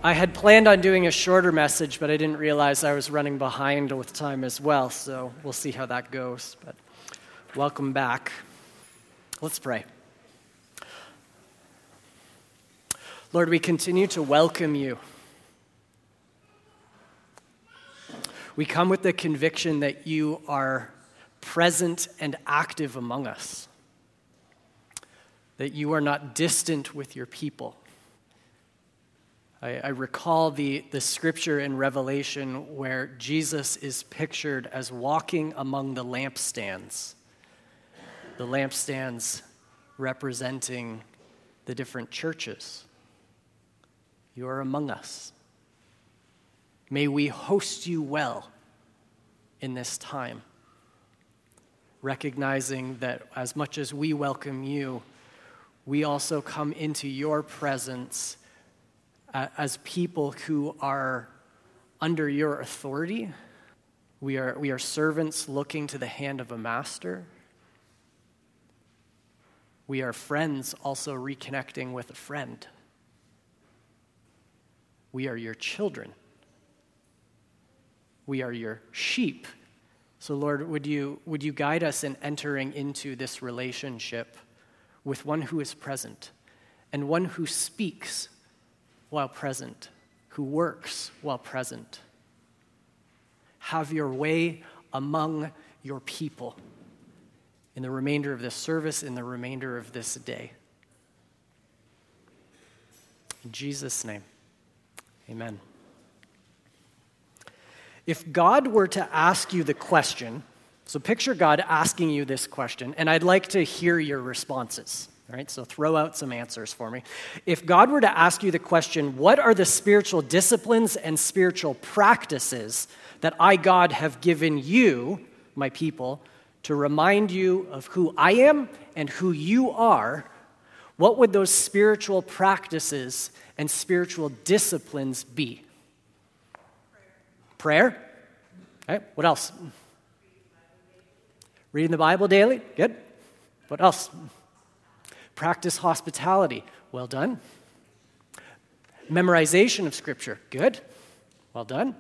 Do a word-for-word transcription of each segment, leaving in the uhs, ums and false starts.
I had planned on doing a shorter message, but I didn't realize I was running behind with time as well, so we'll see how that goes. But welcome back. Let's pray. Lord, we continue to welcome you. We come with the conviction that you are present and active among us, that you are not distant with your people. I, I recall the, the scripture in Revelation where Jesus is pictured as walking among the lampstands, the lampstands representing the different churches. You are among us. May we host you well in this time, recognizing that as much as we welcome you, we also come into your presence uh, as people who are under your authority. We are, we are servants looking to the hand of a master. We are friends also reconnecting with a friend. We are your children. We are your sheep. So Lord, would you, would you guide us in entering into this relationship with one who is present and one who speaks while present, who works while present. Have your way among your people in the remainder of this service, in the remainder of this day. In Jesus' name, amen. If God were to ask you the question, so picture God asking you this question, and I'd like to hear your responses. All right, so throw out some answers for me. If God were to ask you the question, what are the spiritual disciplines and spiritual practices that I, God, have given you, my people, to remind you of who I am and who you are, what would those spiritual practices and spiritual disciplines be? Prayer. Okay, what else? Reading the Bible daily. Good. What else? Practice hospitality. Well done. Memorization of Scripture. Good. Well done.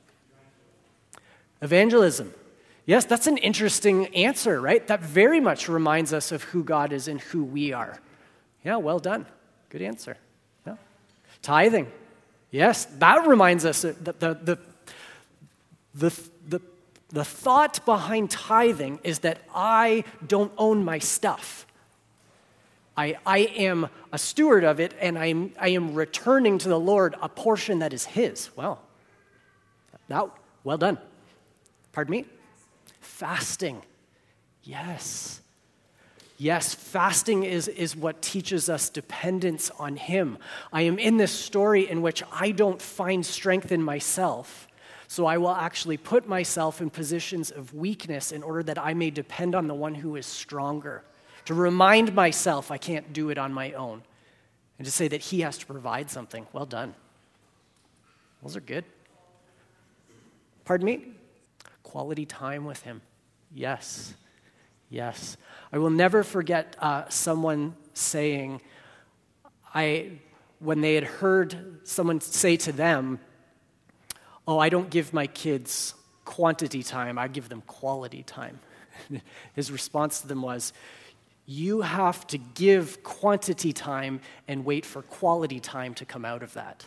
Evangelism. Yes, that's an interesting answer, right? That very much reminds us of who God is and who we are. Yeah, well done. Good answer. Yeah. Tithing. Yes, that reminds us that the, the, the, the, the thought behind tithing is that I don't own my stuff. I, I am a steward of it, and I am, I am returning to the Lord a portion that is His. Well, that, well done. Pardon me? Fasting. Yes. Yes, fasting is, is what teaches us dependence on Him. I am in this story in which I don't find strength in myself, so I will actually put myself in positions of weakness in order that I may depend on the one who is stronger. To remind myself I can't do it on my own. And to say that He has to provide something. Well done. Those are good. Pardon me? Quality time with Him. Yes. Yes. I will never forget uh, someone saying, I, when they had heard someone say to them, oh, I don't give my kids quantity time, I give them quality time. His response to them was, you have to give quantity time and wait for quality time to come out of that.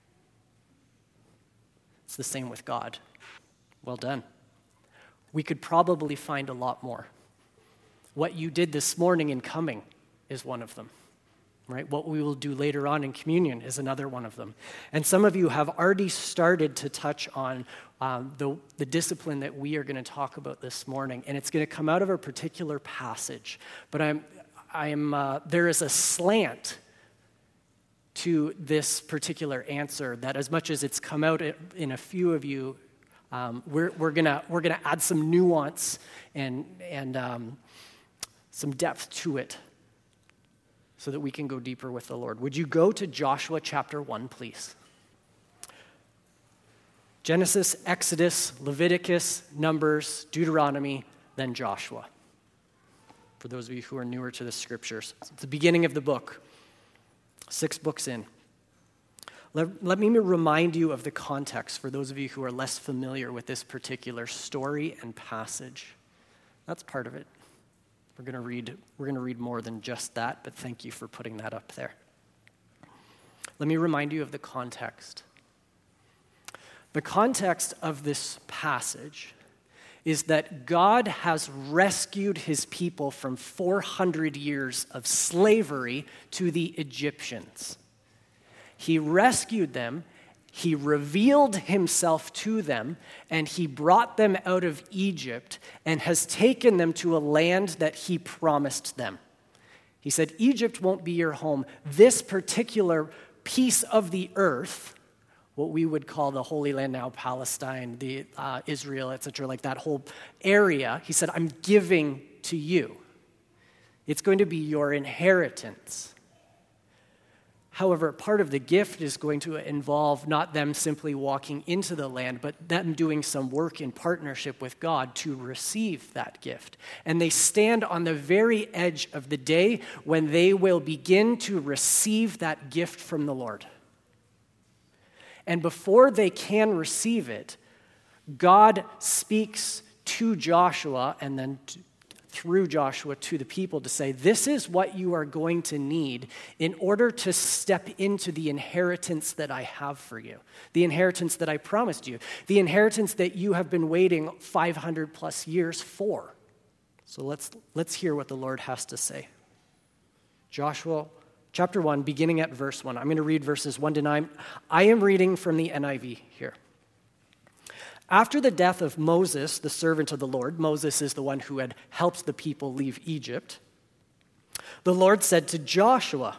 It's the same with God. Well done. We could probably find a lot more. What you did this morning in coming is one of them, right? What we will do later on in communion is another one of them. And some of you have already started to touch on um, the, the discipline that we are going to talk about this morning, and it's going to come out of a particular passage. But I'm, I'm, uh, there is a slant to this particular answer that, as much as it's come out in a few of you, um, we're, we're gonna we're gonna add some nuance and and um, some depth to it, so that we can go deeper with the Lord. Would you go to Joshua chapter one, please? Genesis, Exodus, Leviticus, Numbers, Deuteronomy, then Joshua. For those of you who are newer to the scriptures, it's the beginning of the book, six books in. Let, let me remind you of the context for those of you who are less familiar with this particular story and passage. That's part of it. We're going to read, we're going to read more than just that, but thank you for putting that up there. Let me remind you of the context. The context of this passage is that God has rescued his people from four hundred years of slavery to the Egyptians. He rescued them, he revealed himself to them, and he brought them out of Egypt and has taken them to a land that he promised them. He said, Egypt won't be your home. This particular piece of the earth, what we would call the Holy Land now, Palestine, the uh, Israel, et cetera, like that whole area, he said, I'm giving to you. It's going to be your inheritance. However, part of the gift is going to involve not them simply walking into the land, but them doing some work in partnership with God to receive that gift. And they stand on the very edge of the day when they will begin to receive that gift from the Lord. And before they can receive it, God speaks to Joshua and then to, through Joshua to the people to say, this is what you are going to need in order to step into the inheritance that I have for you, the inheritance that I promised you, the inheritance that you have been waiting five hundred plus years for. So let's, let's hear what the Lord has to say. Joshua chapter one, beginning at verse one. I'm going to read verses one to nine. I am reading from the N I V here. After the death of Moses, the servant of the Lord, Moses is the one who had helped the people leave Egypt, the Lord said to Joshua,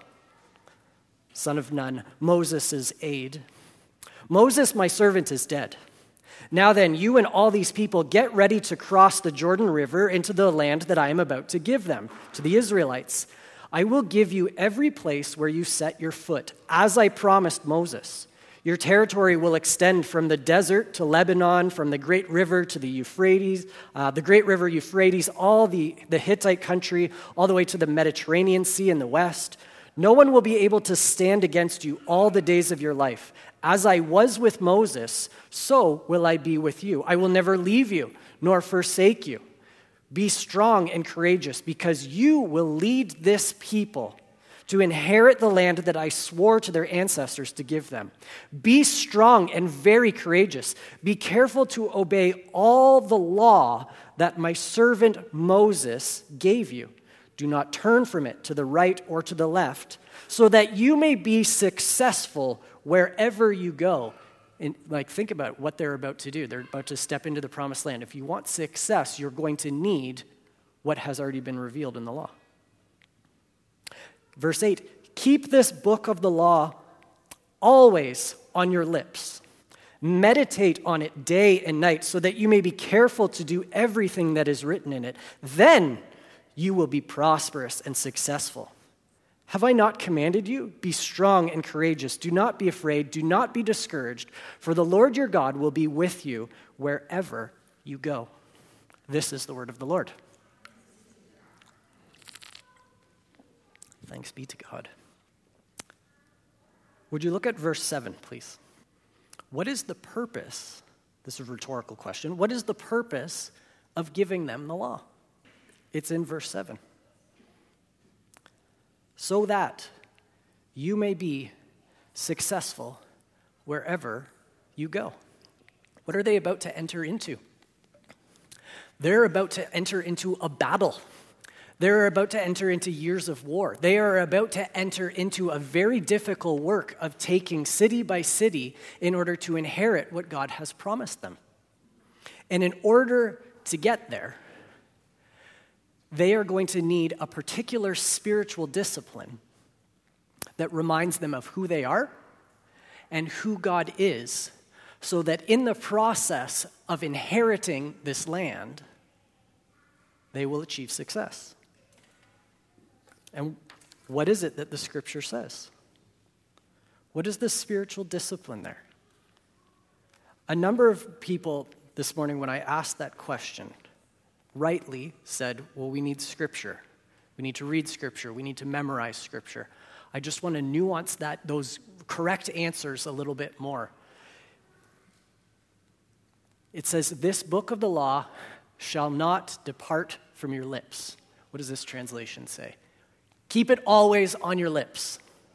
son of Nun, Moses' aide, Moses, my servant, is dead. Now then, you and all these people get ready to cross the Jordan River into the land that I am about to give them, to the Israelites. I will give you every place where you set your foot, as I promised Moses. Your territory will extend from the desert to Lebanon, from the great river to the Euphrates, uh, the great river Euphrates, all the, the Hittite country, all the way to the Mediterranean Sea in the west. No one will be able to stand against you all the days of your life. As I was with Moses, so will I be with you. I will never leave you, nor forsake you. Be strong and courageous, because you will lead this people to inherit the land that I swore to their ancestors to give them. Be strong and very courageous. Be careful to obey all the law that my servant Moses gave you. Do not turn from it to the right or to the left, so that you may be successful wherever you go. And like, think about what they're about to do. They're about to step into the promised land. If you want success, you're going to need what has already been revealed in the law. Verse eight, keep this book of the law always on your lips. Meditate on it day and night so that you may be careful to do everything that is written in it. Then you will be prosperous and successful. Have I not commanded you? Be strong and courageous. Do not be afraid. Do not be discouraged, for the Lord your God will be with you wherever you go. This is the word of the Lord. Thanks be to God. Would you look at verse seven, please? What is the purpose? This is a rhetorical question. What is the purpose of giving them the law? It's in verse seven. So that you may be successful wherever you go. What are they about to enter into? They're about to enter into a battle. They're about to enter into years of war. They are about to enter into a very difficult work of taking city by city in order to inherit what God has promised them. And in order to get there, they are going to need a particular spiritual discipline that reminds them of who they are and who God is, so that in the process of inheriting this land, they will achieve success. And what is it that the scripture says? What is the spiritual discipline there? A number of people this morning, when I asked that question, rightly said, well, we need scripture. We need to read scripture. We need to memorize scripture. I just want to nuance that those correct answers a little bit more. It says, "This book of the law shall not depart from your lips." What does this translation say? Keep it always on your lips.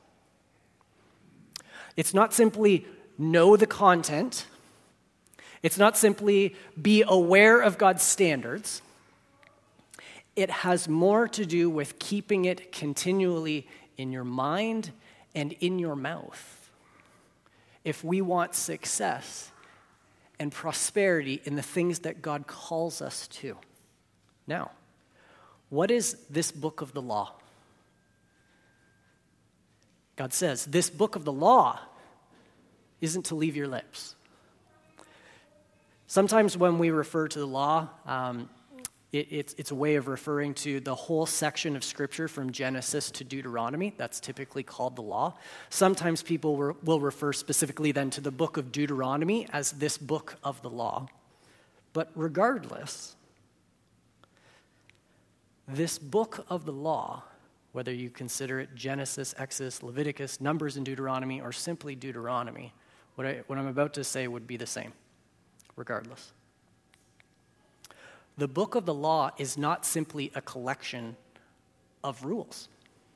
It's not simply know the content. It's not simply be aware of God's standards. It has more to do with keeping it continually in your mind and in your mouth. If we want success and prosperity in the things that God calls us to. Now, what is this book of the law? God says, this book of the law isn't to leave your lips. Sometimes when we refer to the law, um, it, it's, it's a way of referring to the whole section of Scripture from Genesis to Deuteronomy. That's typically called the law. Sometimes people re- will refer specifically then to the book of Deuteronomy as this book of the law. But regardless, this book of the law, whether you consider it Genesis, Exodus, Leviticus, Numbers, and Deuteronomy, or simply Deuteronomy, what, I, what I'm about to say would be the same, regardless. The book of the law is not simply a collection of rules.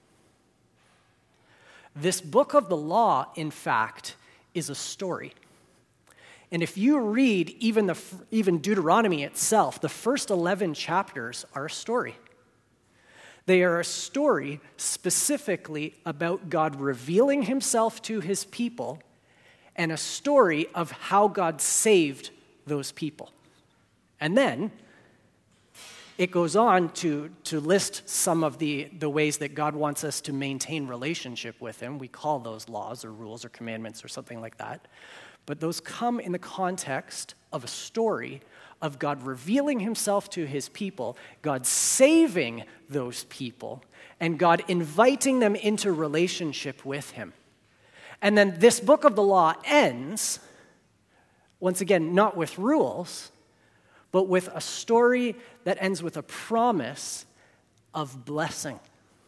This book of the law, in fact, is a story. And if you read even, the, even Deuteronomy itself, the first eleven chapters are a story. They are a story specifically about God revealing himself to his people and a story of how God saved those people. And then it goes on to, to list some of the, the ways that God wants us to maintain relationship with him. We call those laws or rules or commandments or something like that. But those come in the context of a story of God revealing himself to his people, God saving those people, and God inviting them into relationship with him. And then this book of the law ends, once again, not with rules, but with a story that ends with a promise of blessing.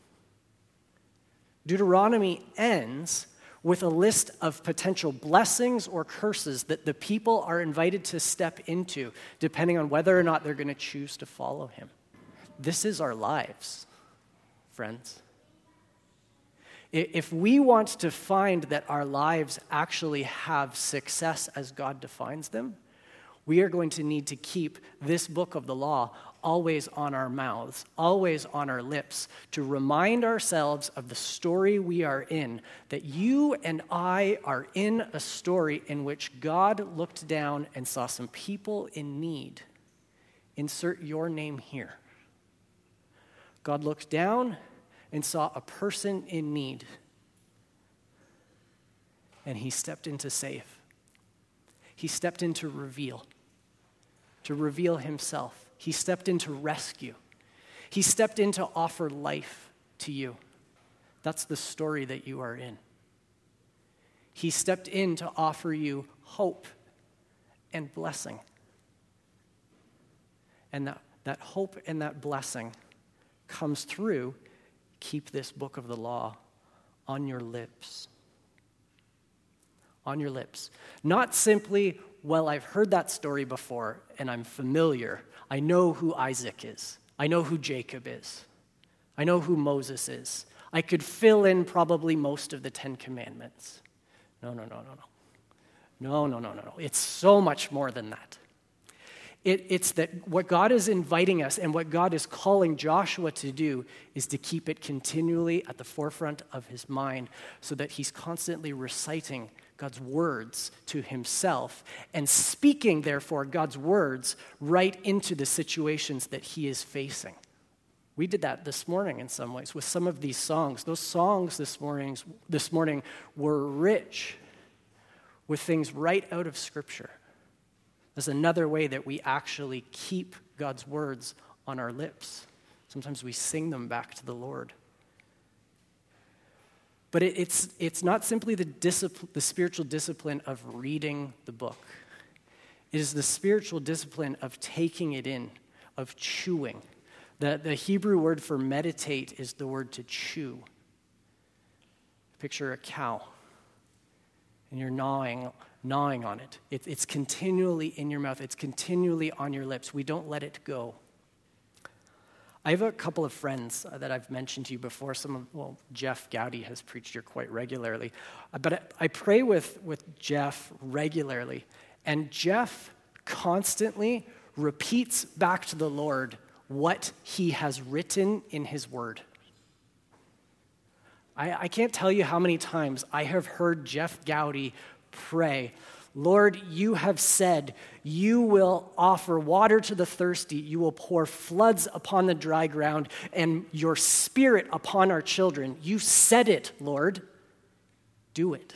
Deuteronomy ends with a list of potential blessings or curses that the people are invited to step into, depending on whether or not they're going to choose to follow him. This is our lives, friends. If we want to find that our lives actually have success as God defines them, we are going to need to keep this book of the law always on our mouths, always on our lips, to remind ourselves of the story we are in, that you and I are in a story in which God looked down and saw some people in need. Insert your name here. God looked down and saw a person in need, and he stepped in to save. He stepped in to reveal, to reveal himself. He stepped in to rescue. He stepped in to offer life to you. That's the story that you are in. He stepped in to offer you hope and blessing. And that, that hope and that blessing comes through, keep this book of the law on your lips. On your lips. Not simply, well, I've heard that story before and I'm familiar. I know who Isaac is. I know who Jacob is. I know who Moses is. I could fill in probably most of the Ten Commandments. No, no, no, no, no. No, no, no, no, no. It's so much more than that. It, it's that what God is inviting us and what God is calling Joshua to do is to keep it continually at the forefront of his mind so that he's constantly reciting God's words to himself and speaking, therefore, God's words right into the situations that he is facing. We did that this morning in some ways with some of these songs. Those songs this morning, this morning were rich with things right out of Scripture. There's another way that we actually keep God's words on our lips. Sometimes we sing them back to the Lord. But it, it's, it's not simply the, discipl- the spiritual discipline of reading the book. It is the spiritual discipline of taking it in, of chewing. The, the Hebrew word for meditate is the word to chew. Picture a cow. and you're gnawing, gnawing on it. it. It's continually in your mouth. It's continually on your lips. We don't let it go. I have a couple of friends uh, that I've mentioned to you before. Some of, well, Jeff Gowdy has preached here quite regularly. Uh, but I, I pray with, with Jeff regularly. And Jeff constantly repeats back to the Lord what he has written in his word. I, I can't tell you how many times I have heard Jeff Gowdy pray, Lord, you have said you will offer water to the thirsty, you will pour floods upon the dry ground, and your spirit upon our children. You said it, Lord. Do it.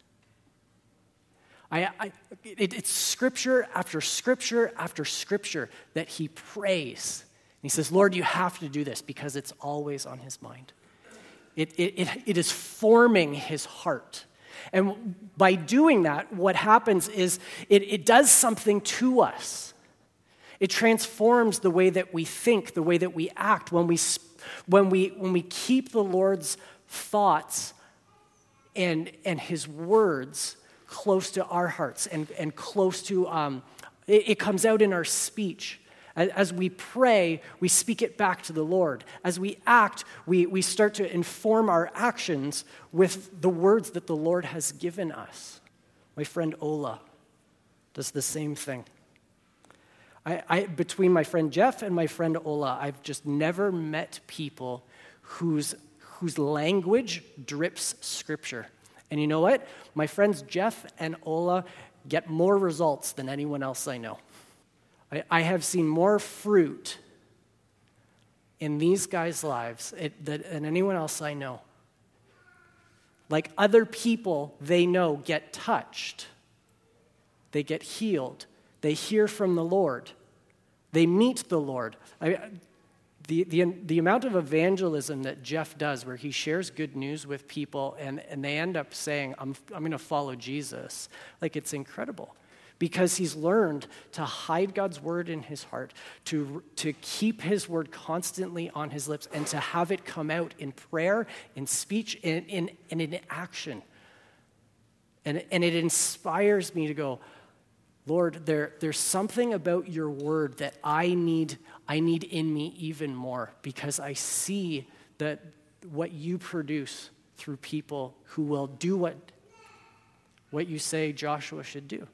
I, I, it, it's scripture after scripture after scripture that he prays. And he says, Lord, you have to do this because it's always on his mind. It, it, it, it is forming his heart. And by doing that, what happens is it, it does something to us. It transforms the way that we think, the way that we act, when we, when we, when we keep the Lord's thoughts and, and his words close to our hearts and, and close to, um, it, it comes out in our speech. As we pray, we speak it back to the Lord. As we act, we, we start to inform our actions with the words that the Lord has given us. My friend Ola does the same thing. I, I, between my friend Jeff and my friend Ola, I've just never met people whose, whose language drips scripture. And you know what? My friends Jeff and Ola get more results than anyone else I know. I, I have seen more fruit in these guys' lives it, than, than anyone else I know. Like other people they know get touched. They get healed. They hear from the Lord. They meet the Lord. I, the, the, the amount of evangelism that Jeff does where he shares good news with people and, and they end up saying, I'm, I'm going to follow Jesus, like it's incredible. Because he's learned to hide God's word in his heart, to, to keep his word constantly on his lips, and to have it come out in prayer, in speech, and in, in, in action. And, and it inspires me to go, Lord, there, there's something about your word that I need, I need in me even more, because I see that what you produce through people who will do what, what you say Joshua should do.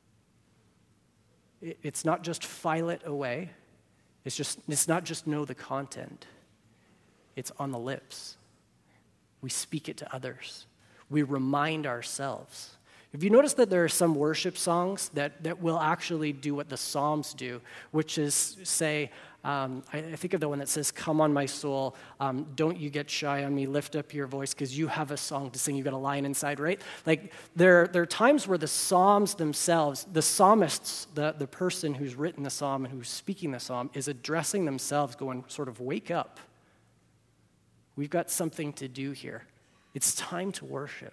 It's not just file it away. It's just it's not just know the content. It's on the lips. We speak it to others. We remind ourselves. Have you noticed that there are some worship songs that, that will actually do what the Psalms do, which is say, um, I, I think of the one that says, come on my soul, um, don't you get shy on me, lift up your voice because you have a song to sing, you've got a lion inside, right? Like there, there are times where the Psalms themselves, the psalmists, the, the person who's written the psalm and who's speaking the psalm is addressing themselves going sort of wake up. We've got something to do here. It's time to worship.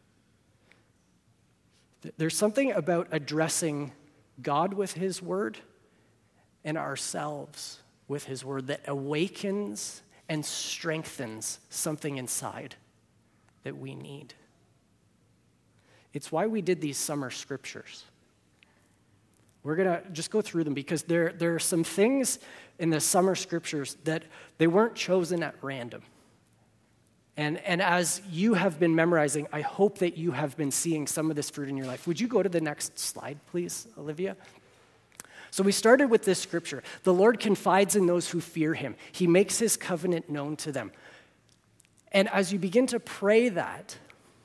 There's something about addressing God with his word and ourselves with his word that awakens and strengthens something inside that we need. It's why we did these summer scriptures. We're going to just go through them because there, there are some things in the summer scriptures that they weren't chosen at random. And, and as you have been memorizing, I hope that you have been seeing some of this fruit in your life. Would you go to the next slide, please, Olivia? So we started with this scripture. The Lord confides in those who fear him. He makes his covenant known to them. And as you begin to pray that,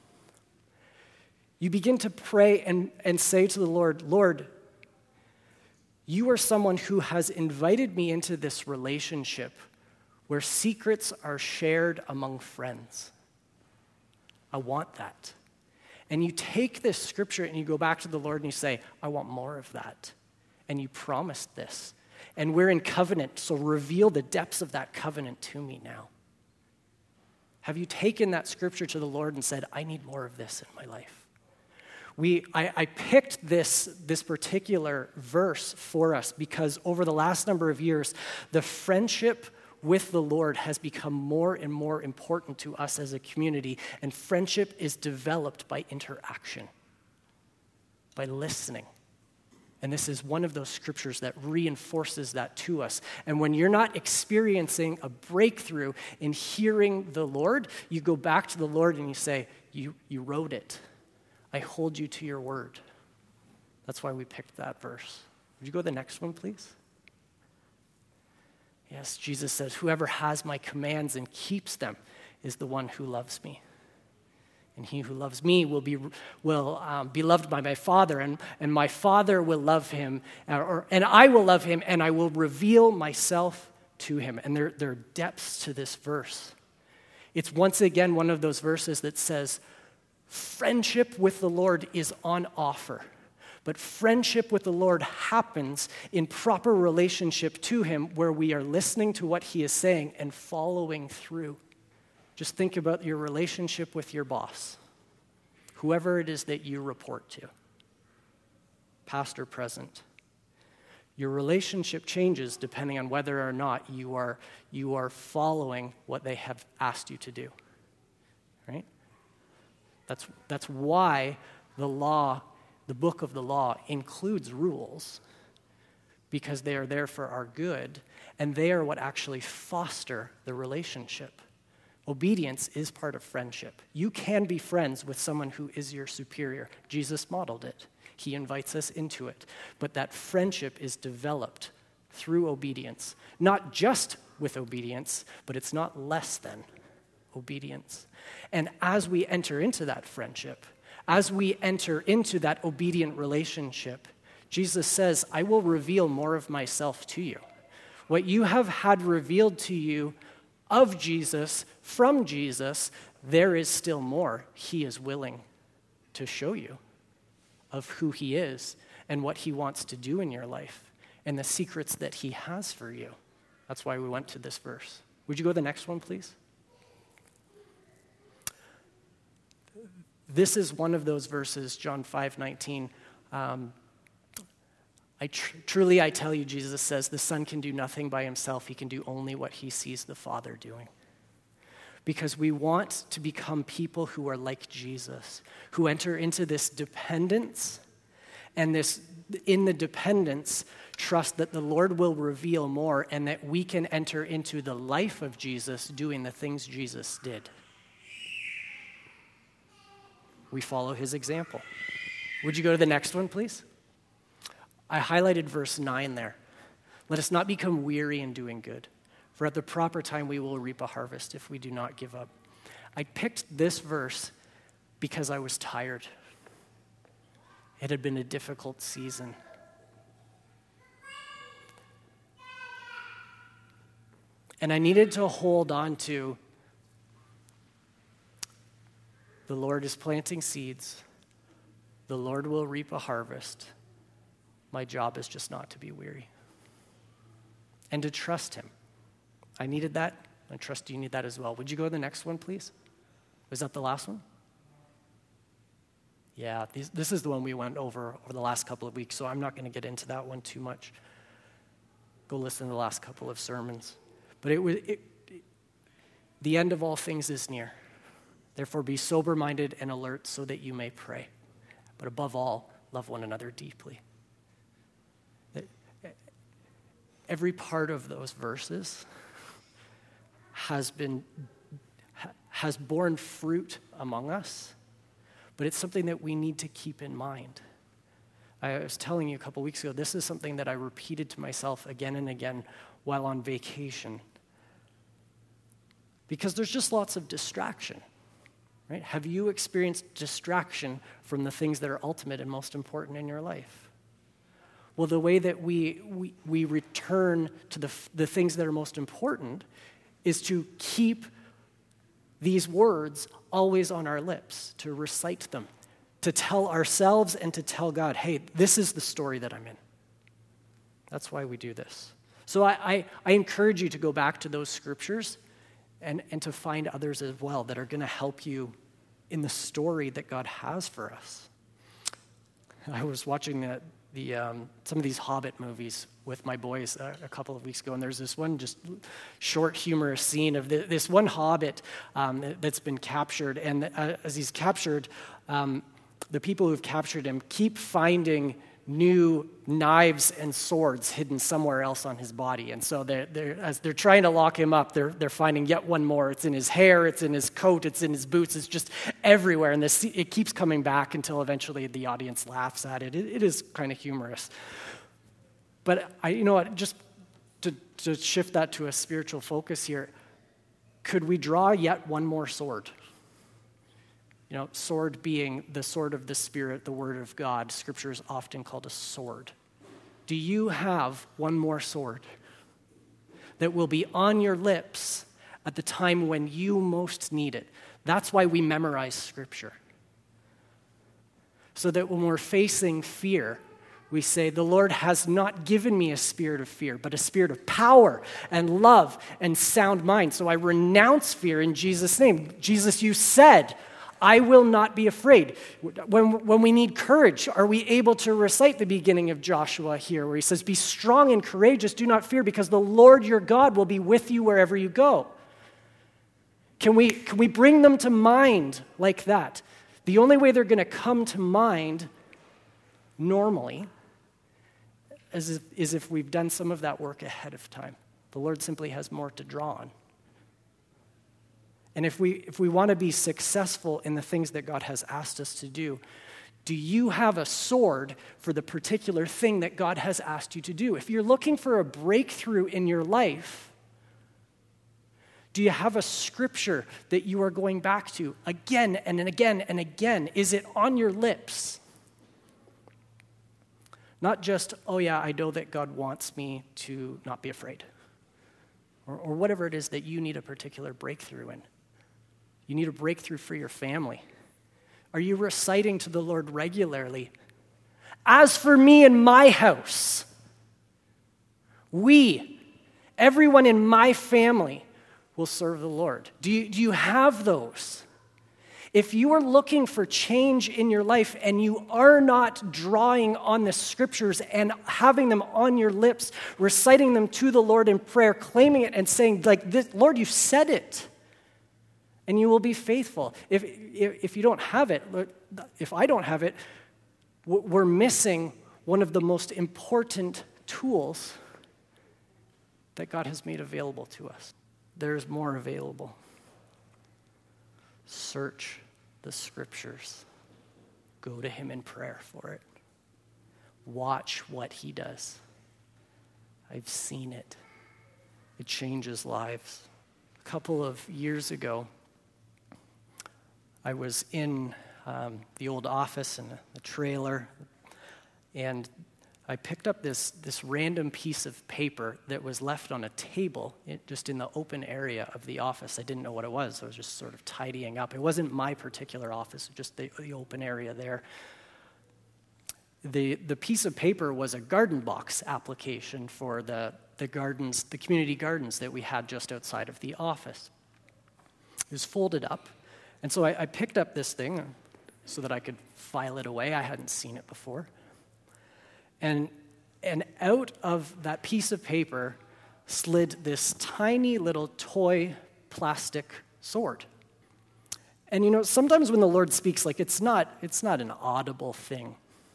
you begin to pray and, and say to the Lord, Lord, you are someone who has invited me into this relationship where secrets are shared among friends. I want that. And you take this scripture and you go back to the Lord and you say, I want more of that. And you promised this. And we're in covenant, so reveal the depths of that covenant to me now. Have you taken that scripture to the Lord and said, I need more of this in my life? We, I, I picked this, this particular verse for us because over the last number of years, the friendship with the Lord has become more and more important to us as a community, and friendship is developed by interaction. by listening. And this is one of those scriptures that reinforces that to us. And when you're not experiencing a breakthrough in hearing the Lord, you go back to the Lord and you say, you, you wrote it. I hold you to your word. That's why we picked that verse. Would you go to the next one, please? Yes, Jesus says, whoever has my commands and keeps them is the one who loves me. And he who loves me will be will um, be loved by my Father, and, and my Father will love him, or, and I will love him, and I will reveal myself to him. And there, there are depths to this verse. It's once again one of those verses that says, friendship with the Lord is on offer. But friendship with the Lord happens in proper relationship to him, where we are listening to what he is saying and following through. Just think about your relationship with your boss, whoever it is that you report to, past or present. Your relationship changes depending on whether or not you are, you are following what they have asked you to do, right? That's, that's why the law, the book of the law, includes rules, because they are there for our good, and they are what actually foster the relationship. Obedience is part of friendship. You can be friends with someone who is your superior. Jesus modeled it. He invites us into it. But that friendship is developed through obedience. Not just with obedience, but it's not less than obedience. And as we enter into that friendship, as we enter into that obedient relationship, Jesus says, I will reveal more of myself to you. What you have had revealed to you of Jesus, from Jesus, there is still more he is willing to show you of who he is and what he wants to do in your life and the secrets that he has for you. That's why we went to this verse. Would you go to the next one, please? This is one of those verses, John five nineteen. Um, I tr- truly, I tell you, Jesus says, the Son can do nothing by himself. He can do only what he sees the Father doing. Because we want to become people who are like Jesus, who enter into this dependence, and this, in the dependence, trust that the Lord will reveal more, and that we can enter into the life of Jesus doing the things Jesus did. We follow his example. Would you go to the next one, please? I highlighted verse nine there. Let us not become weary in doing good, for at the proper time we will reap a harvest if we do not give up. I picked this verse because I was tired. It had been a difficult season. And I needed to hold on to the Lord is planting seeds. The Lord will reap a harvest. My job is just not to be weary. And to trust him. I needed that. I trust you need that as well. Would you go to the next one, please? Was that the last one? Yeah, these, this is the one we went over over the last couple of weeks, so I'm not going to get into that one too much. Go listen to the last couple of sermons. But it was it, it, the end of all things is near. Therefore, be sober-minded and alert so that you may pray. But above all, love one another deeply. Every part of those verses has been has borne fruit among us, but it's something that we need to keep in mind. I was telling you a couple weeks ago, this is something that I repeated to myself again and again while on vacation, because there's just lots of distraction, right? Have you experienced distraction from the things that are ultimate and most important in your life? Well, the way that we, we, we return to the, the things that are most important is to keep these words always on our lips, to recite them, to tell ourselves and to tell God, hey, this is the story that I'm in. That's why we do this. So I, I, I encourage you to go back to those scriptures and, and to find others as well that are going to help you in the story that God has for us. I was watching the the um, some of these Hobbit movies with my boys uh, a couple of weeks ago, and there's this one just short humorous scene of the, this one Hobbit um, that's been captured, and uh, as he's captured, um, the people who've captured him keep finding new knives and swords hidden somewhere else on his body. And so they're, they're, as they're trying to lock him up, they're, they're finding yet one more. It's in his hair, it's in his coat, it's in his boots, it's just everywhere. And this, it keeps coming back until eventually the audience laughs at it. It, it is kind of humorous. But I, you know what, just to, to shift that to a spiritual focus here, could we draw yet one more sword? You know, sword being the sword of the Spirit, the Word of God. Scripture is often called a sword. Do you have one more sword that will be on your lips at the time when you most need it? That's why we memorize Scripture. So that when we're facing fear, we say, the Lord has not given me a spirit of fear, but a spirit of power and love and sound mind. So I renounce fear in Jesus' name. Jesus, you said, I will not be afraid. When, when we need courage, are we able to recite the beginning of Joshua here where he says, be strong and courageous, do not fear, because the Lord your God will be with you wherever you go. Can we, can we bring them to mind like that? The only way they're going to come to mind normally is if, is if we've done some of that work ahead of time. The Lord simply has more to draw on. And if we if we want to be successful in the things that God has asked us to do, do you have a sword for the particular thing that God has asked you to do? If you're looking for a breakthrough in your life, do you have a scripture that you are going back to again and again and again? Is it on your lips? Not just, oh yeah, I know that God wants me to not be afraid. Or, or whatever it is that you need a particular breakthrough in. You need a breakthrough for your family. Are you reciting to the Lord regularly? As for me and my house, we, everyone in my family, will serve the Lord. Do you, do you have those? If you are looking for change in your life and you are not drawing on the scriptures and having them on your lips, reciting them to the Lord in prayer, claiming it and saying, like, this, Lord, you said it, and you will be faithful. If, if, if you don't have it, if I don't have it, we're missing one of the most important tools that God has made available to us. There's more available. Search the scriptures. Go to him in prayer for it. Watch what he does. I've seen it. It changes lives. A couple of years ago, I was in um, the old office in the trailer, and I picked up this, this random piece of paper that was left on a table it, just in the open area of the office. I didn't know what it was. I was just sort of tidying up. It wasn't my particular office, just the, the open area there. The, the piece of paper was a garden box application for the, the gardens, the community gardens that we had just outside of the office. It was folded up. And so I, I picked up this thing so that I could file it away. I hadn't seen it before. And, and out of that piece of paper slid this tiny little toy plastic sword. And you know, sometimes when the Lord speaks, like it's not, it's not an audible thing.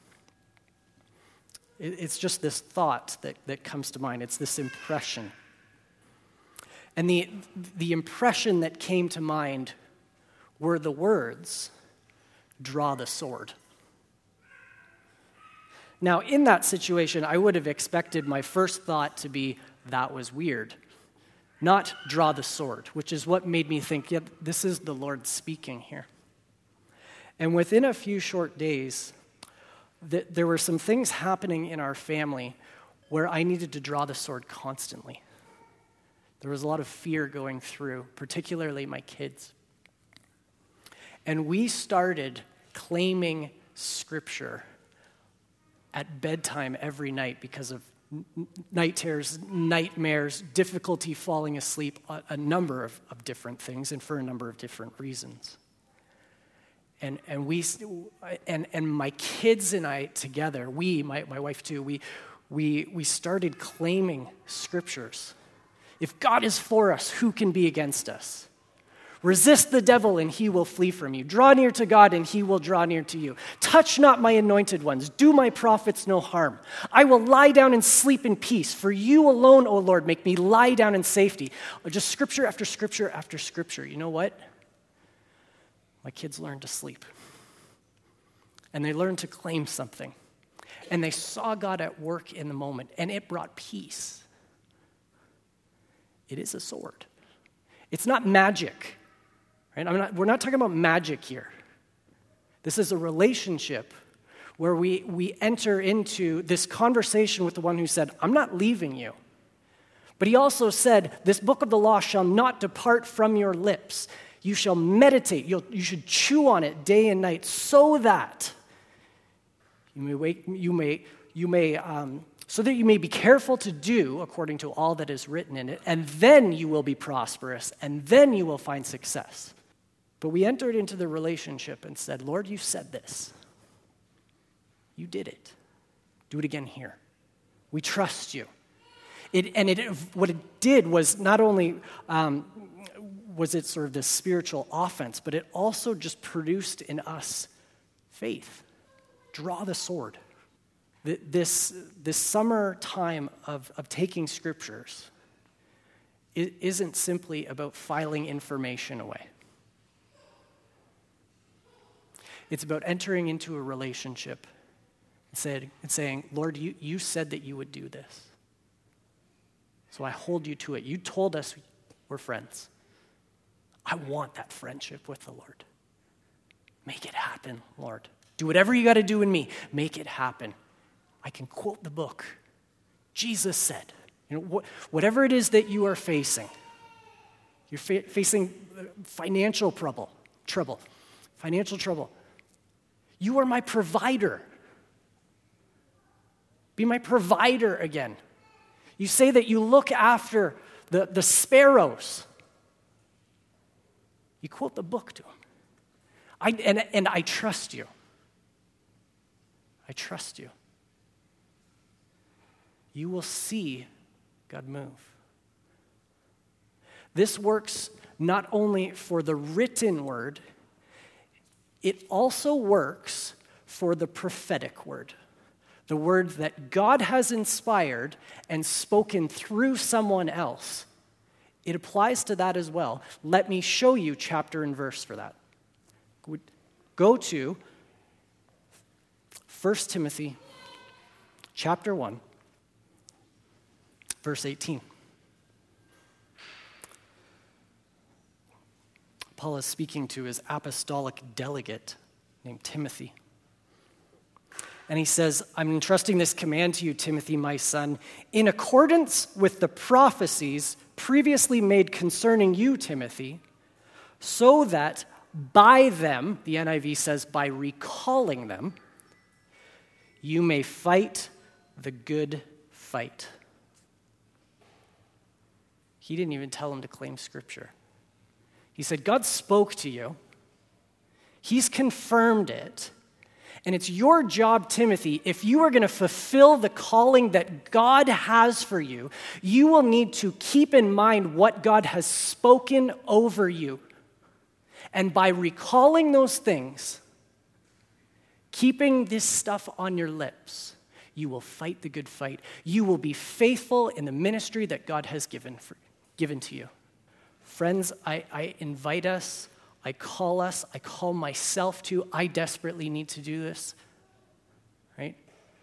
It, it's just this thought that, that comes to mind. It's this impression. And the, the impression that came to mind were the words, "Draw the sword." Now, in that situation, I would have expected my first thought to be, that was weird. Not draw the sword, which is what made me think, yeah, this is the Lord speaking here. And within a few short days, th- there were some things happening in our family where I needed to draw the sword constantly. There was a lot of fear going through, particularly my kids. And we started claiming Scripture at bedtime every night because of n- night terrors, nightmares, difficulty falling asleep, a, a number of, of different things, and for a number of different reasons. And and we and and my kids and I together, we, my, my wife too, we we we started claiming scriptures. If God is for us, who can be against us? Resist the devil and he will flee from you. Draw near to God and he will draw near to you. Touch not my anointed ones. Do my prophets no harm. I will lie down and sleep in peace. For you alone, O Lord, make me lie down in safety. Or just scripture after scripture after scripture. You know what? My kids learned to sleep. And they learned to claim something. And they saw God at work in the moment. And it brought peace. It is a sword. It's not magic. Right? I'm not, we're not talking about magic here. This is a relationship where we, we enter into this conversation with the one who said, I'm not leaving you. But he also said, this book of the law shall not depart from your lips. You shall meditate. You'll, you should chew on it day and night so that you may, wait, you may, you may um, so that you may be careful to do according to all that is written in it, and then you will be prosperous, and then you will find success. But we entered into the relationship and said, Lord, you said this. You did it. Do it again here. We trust you. It, and it, what it did was not only um, was it sort of this spiritual offense, but it also just produced in us faith. Draw the sword. This, this summer time of, of taking scriptures it isn't simply about filing information away. It's about entering into a relationship and, said, and saying, Lord, you, you said that you would do this. So I hold you to it. You told us we're friends. I want that friendship with the Lord. Make it happen, Lord. Do whatever you got to do in me. Make it happen. I can quote the book. Jesus said, you know, wh- whatever it is that you are facing, you're fa- facing financial trouble, trouble, financial trouble. You are my provider. Be my provider again. You say that you look after the, the sparrows. You quote the book to him. I, and, and I trust you. I trust you. You will see God move. This works not only for the written word, it also works for the prophetic word. The word that God has inspired and spoken through someone else. It applies to that as well. Let me show you chapter and verse for that. Go to First Timothy chapter one, verse eighteen. Paul is speaking to his apostolic delegate named Timothy. And he says, I'm entrusting this command to you, Timothy, my son, in accordance with the prophecies previously made concerning you, Timothy, so that by them, the N I V says, by recalling them, you may fight the good fight. He didn't even tell him to claim scripture. He said, God spoke to you. He's confirmed it. And it's your job, Timothy, if you are going to fulfill the calling that God has for you, you will need to keep in mind what God has spoken over you. And by recalling those things, keeping this stuff on your lips, you will fight the good fight. You will be faithful in the ministry that God has given, for, given to you. Friends, I, I invite us, I call us, I call myself to, I desperately need to do this, right?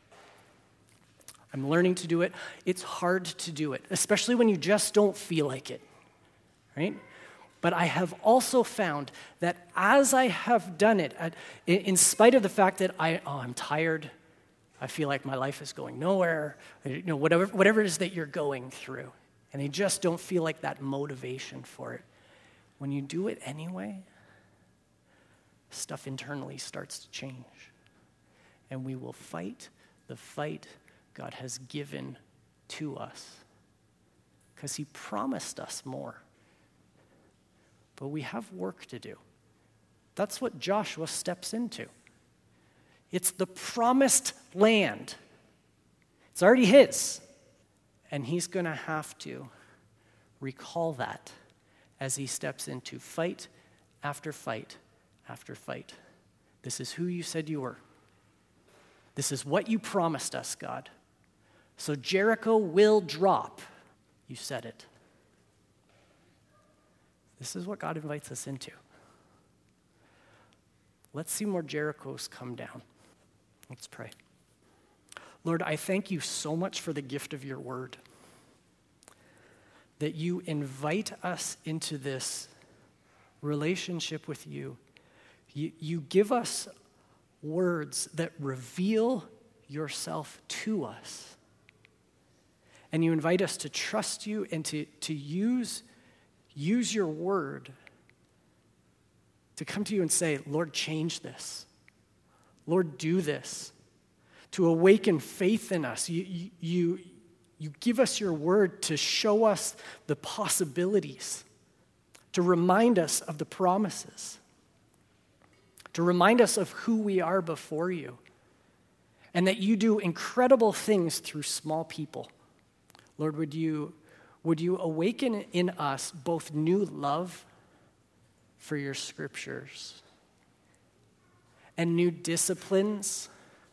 I'm learning to do it. It's hard to do it, especially when you just don't feel like it, right? But I have also found that as I have done it, in spite of the fact that I, oh, I'm tired, I feel like my life is going nowhere, you know, whatever, whatever it is that you're going through, and you just don't feel like that motivation for it. When you do it anyway, stuff internally starts to change. And we will fight the fight God has given to us. Because he promised us more. But we have work to do. That's what Joshua steps into. It's the promised land. It's already his. And he's going to have to recall that as he steps in to fight after fight after fight. This is who you said you were. This is what you promised us, God. So Jericho will drop. You said it. This is what God invites us into. Let's see more Jerichos come down. Let's pray. Lord, I thank you so much for the gift of your word, that you invite us into this relationship with you. You, you give us words that reveal yourself to us. And you invite us to trust you and to, to use, use your word to come to you and say, Lord, change this. Lord, do this. To awaken faith in us. You, you, you give us your word to show us the possibilities, to remind us of the promises, to remind us of who we are before you, and that you do incredible things through small people. Lord, would you, would you awaken in us both new love for your scriptures and new disciplines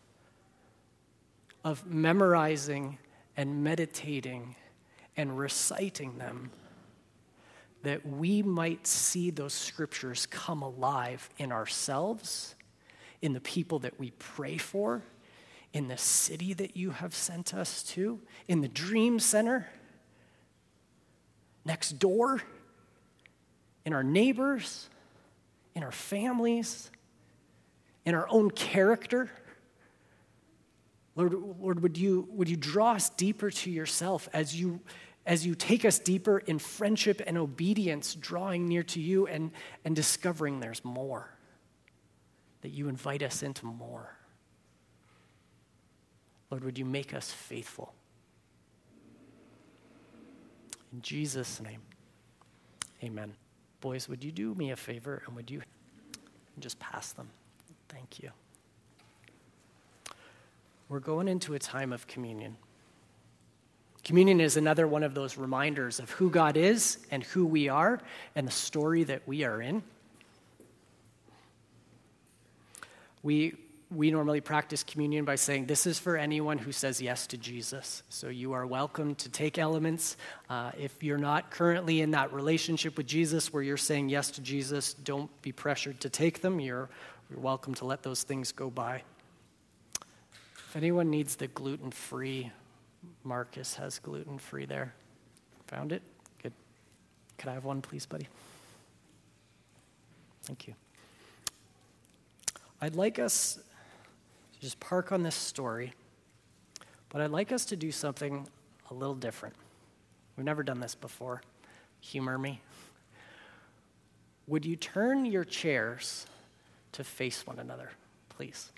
of memorizing and meditating and reciting them, that we might see those scriptures come alive in ourselves, in the people that we pray for, in the city that you have sent us to, in the Dream Center, next door, in our neighbors, in our families, in our own character. Lord, Lord, would you, would you draw us deeper to yourself as you, as you take us deeper in friendship and obedience, drawing near to you and, and discovering there's more, that you invite us into more. Lord, would you make us faithful? In Jesus' name, amen. Boys, would you do me a favor and would you just pass them? Thank you. We're going into a time of communion. Communion is another one of those reminders of who God is and who we are and the story that we are in. We we normally practice communion by saying, this is for anyone who says yes to Jesus. So you are welcome to take elements. Uh, if you're not currently in that relationship with Jesus where you're saying yes to Jesus, don't be pressured to take them. You're, you're welcome to let those things go by. If anyone needs the gluten-free, Marcus has gluten-free there. Found it? Good. Could I have one, please, buddy? Thank you. I'd like us to just park on this story, but I'd like us to do something a little different. We've never done this before. Humor me. Would you turn your chairs to face one another, please?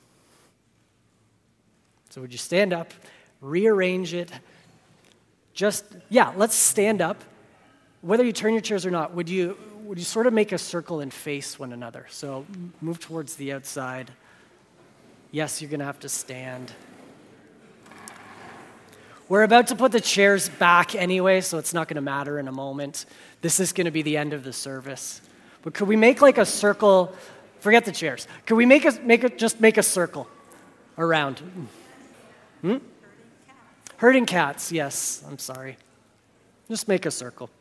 So would you stand up, rearrange it? Just, yeah, let's stand up. Whether you turn your chairs or not, would you would you sort of make a circle and face one another? So move towards the outside. Yes, you're going to have to stand. We're about to put the chairs back anyway, so it's not going to matter in a moment. This is going to be the end of the service. But could we make like a circle? Forget the chairs. Could we make a, make a, just make a circle around? Hmm? Herding cats, yes. I'm sorry. Just make a circle.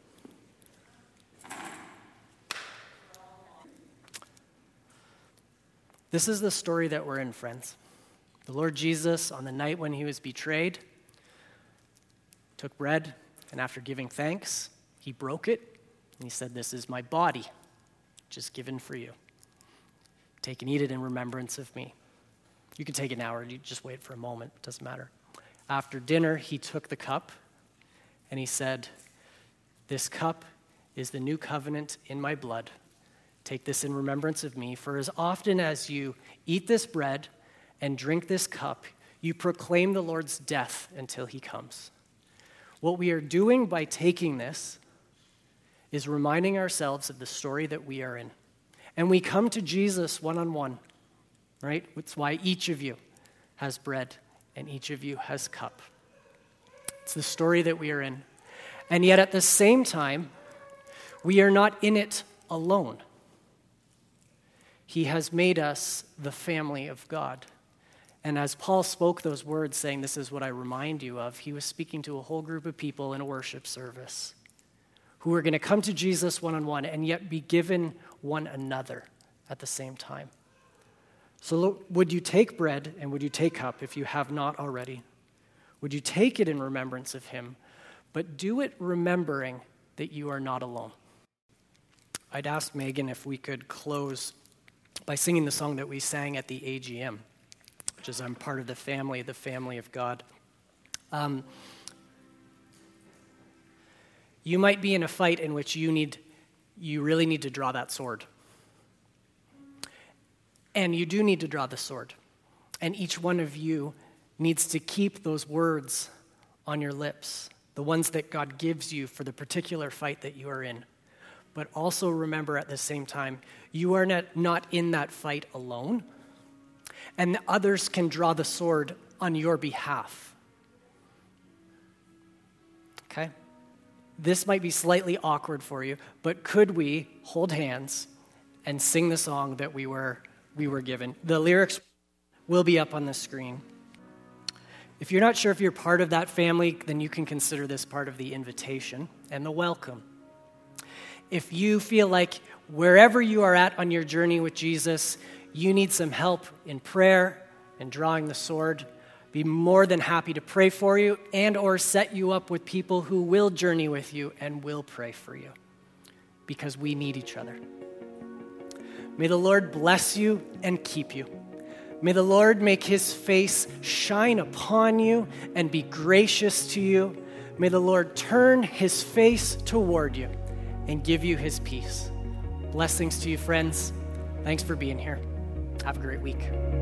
This is the story that we're in, friends. The Lord Jesus, on the night when he was betrayed, took bread, and after giving thanks, he broke it, and he said, this is my body, which is given for you. Take and eat it in remembrance of me. You can take it now, or you just wait for a moment. It doesn't matter. After dinner, he took the cup, and he said, this cup is the new covenant in my blood. Take this in remembrance of me, for as often as you eat this bread and drink this cup, you proclaim the Lord's death until he comes. What we are doing by taking this is reminding ourselves of the story that we are in. And we come to Jesus one-on-one, right? That's why each of you has bread and each of you has cup. It's the story that we are in. And yet at the same time, we are not in it alone. he has made us the family of God. And as Paul spoke those words saying, this is what I remind you of, he was speaking to a whole group of people in a worship service who were going to come to Jesus one-on-one and yet be given one another at the same time. So look, would you take bread and would you take cup if you have not already? Would you take it in remembrance of him, but do it remembering that you are not alone? I'd ask Megan if we could close by singing the song that we sang at the A G M, which is I'm part of the family, the family of God. Um, you might be in a fight in which you need, you really need to draw that sword. And you do need to draw the sword. And each one of you needs to keep those words on your lips, the ones that God gives you for the particular fight that you are in. But also remember at the same time, you are not, not in that fight alone, and others can draw the sword on your behalf. Okay? This might be slightly awkward for you, but could we hold hands and sing the song that we were we were given? The lyrics will be up on the screen. If you're not sure if you're part of that family, then you can consider this part of the invitation and the welcome. If you feel like wherever you are at on your journey with Jesus, you need some help in prayer and drawing the sword, be more than happy to pray for you and or set you up with people who will journey with you and will pray for you, because we need each other. May the Lord bless you and keep you. May the Lord make his face shine upon you and be gracious to you. May the Lord turn his face toward you and give you his peace. Blessings to you, friends. Thanks for being here. Have a great week.